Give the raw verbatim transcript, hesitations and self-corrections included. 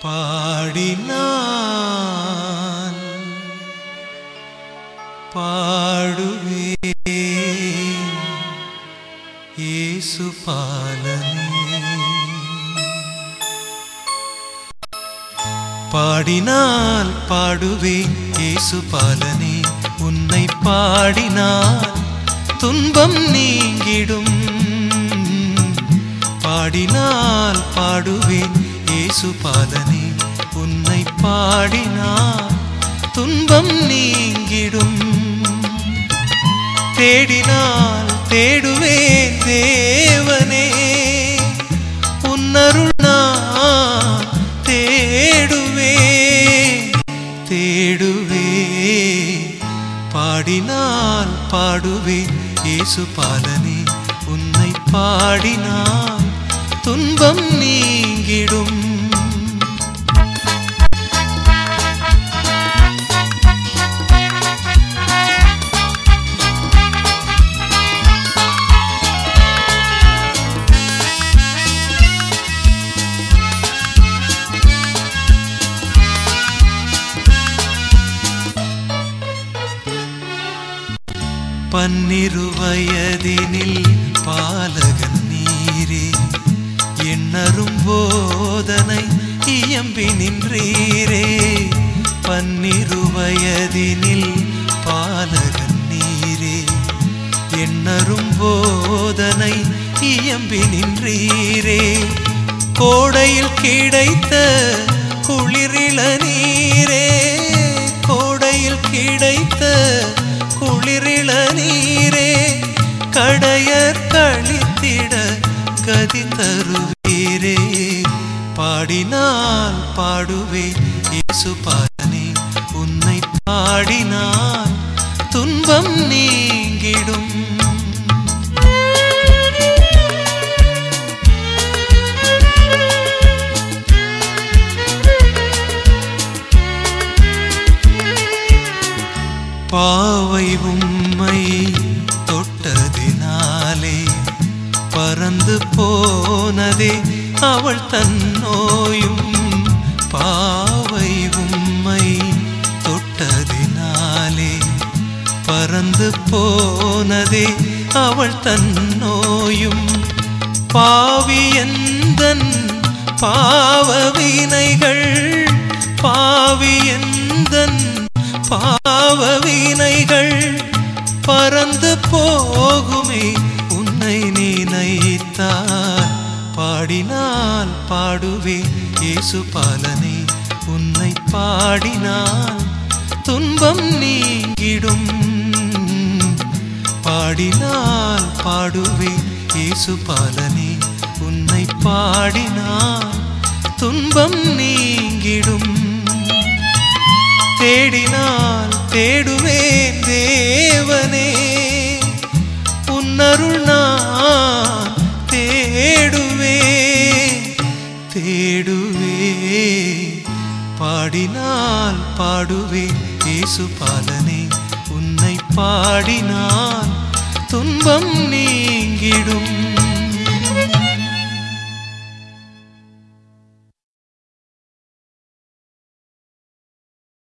பாடினான் பாடுவேன் இயேசு பாலனே. பாடினால் பாடுவேன் இயேசு பாலனே, உன்னை பாடினால் துன்பம் நீங்கிடும். பாடினால் பாடுவேன் இயேசு பாலனே, உன்னை பாடினால் துன்பம் நீங்கிடும். தேடினால் தேடுவேன் தேவனே, உன்னருள் நான் தேடுவேன் தேடுவேன். பாடினால் பாடுவேன் இயேசு பாலனே, உன்னை பாடினால் துன்பம் நீங்கிடும். பன்னிரு வயதினில் பாலகன் நீரே, எண்ணரும் போதனை இயம்பி நின்றீரே. பன்னிரு வயதினில் பாலகன் நீரே, எண்ணரும் போதனை இயம்பி நின்றீரே. கோடையில் கிடைத்த குளிரிள நீரே, கோடையில் கிடைத்த குளிரிள நீரே, கடையர் கழித்திட கதி தருவீரே. பாடினால் பாடுவேன் இயேசு பாலனே, உன்னை பாடினால் துன்பம் நீங்கிடும். பாவை உம்மை தொட்டதினாலே பறந்து போனதே அவள் தன்னோயும். பாவை உம்மை தொட்டதினாலே பறந்து போனதே அவள் தன்னோயும். பாவி எந்தன் பாவவினைகள், பாவி எந்தன் பாவவினைகள் பறந்து போகுமே உன்னை நினைத்தால். பாடினால் பாடுவேன் இயேசு பாலனே, உன்னை பாடினால் துன்பம் நீங்கிடும். பாடினால் பாடுவேன் இயேசு பாலனே, உன்னை பாடினால் துன்பம் நீங்கிடும். தேடினால் தேடுவேன் தேவனே, உன்னருள் நான் தேடுவேன் தேடுவேன். பாடினால் பாடுவேன் இயேசு பாலனே, உன்னை பாடினால் துன்பம் நீங்கிடும்.